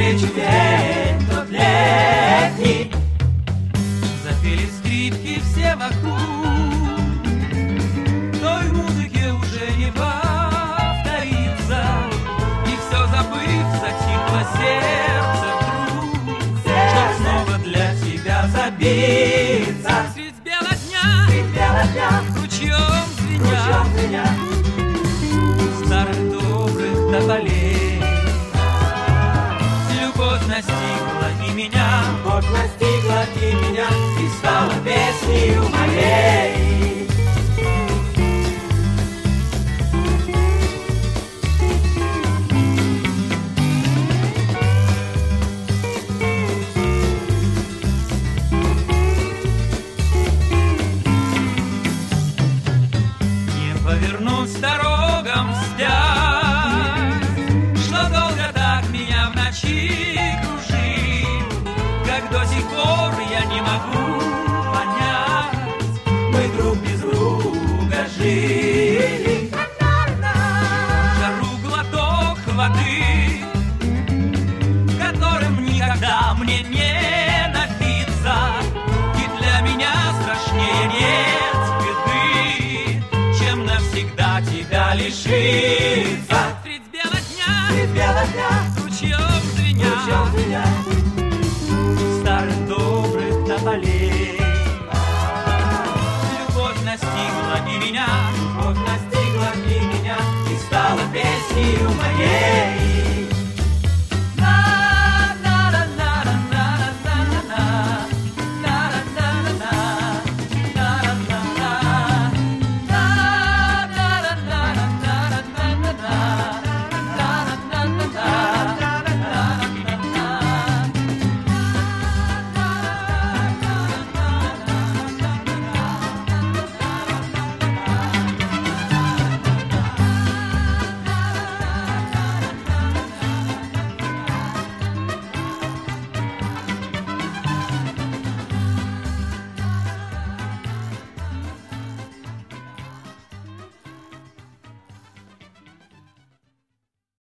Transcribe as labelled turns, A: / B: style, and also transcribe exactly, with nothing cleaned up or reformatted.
A: навстречу день тот летний.
B: Запели скрипки все вокруг, той музыке уже не повторится, и все забыв, затихло сердце вдруг, чтоб снова для тебя забиться. Средь бела дня,
A: Средь бела дня,
B: ручьем звеня,
A: ручьем звеня,
B: старых добрых тополей. Любовь настигла и меня,
A: любовь настигла и меня, и стала песнею моей.
B: Не повернуть дорогам вспять, что долго так меня в ночи кружит, как до сих пор я не могу понять,
A: Мы друг без друга жили.
B: жару глоток воды, которым никогда мне не напиться, и для меня страшнее нет беды, чем навсегда тебя лишиться. Средь бела дня,
A: Средь бела дня,
B: ручьем звеня,
A: ручьем звеня,
B: старых добрых тополей. Любовь настигла и меня,
A: любовь настигла и меня, и стала песнею моей.